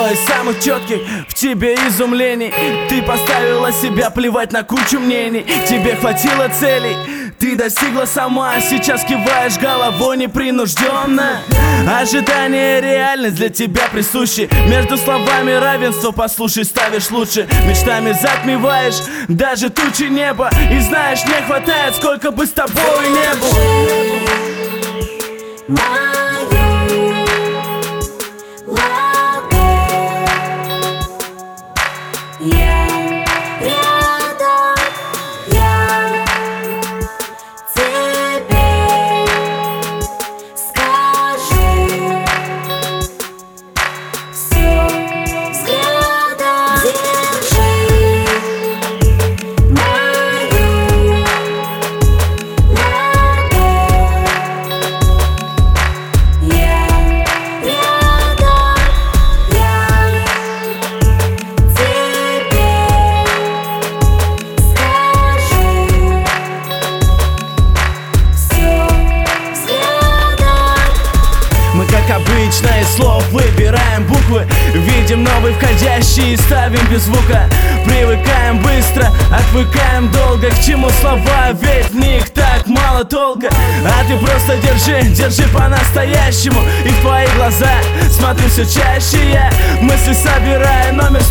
одно из самых четких в тебе изумлений. Ты поставила себя плевать на кучу мнений. Тебе хватило целей, ты достигла сама. Сейчас киваешь головой непринужденно. Ожидание и реальность для тебя присущи. Между словами равенство, послушай, ставишь лучше. Мечтами затмеваешь даже тучи неба. И знаешь, не хватает, сколько бы с тобой не было. Как обычно, из слов выбираем буквы. Видим новый входящий и ставим без звука. Привыкаем быстро, отвыкаем долго. К чему слова, ведь в них так мало толка. А ты просто держи по-настоящему. И в твои глаза смотрю все чаще я. Мысли собираю, номер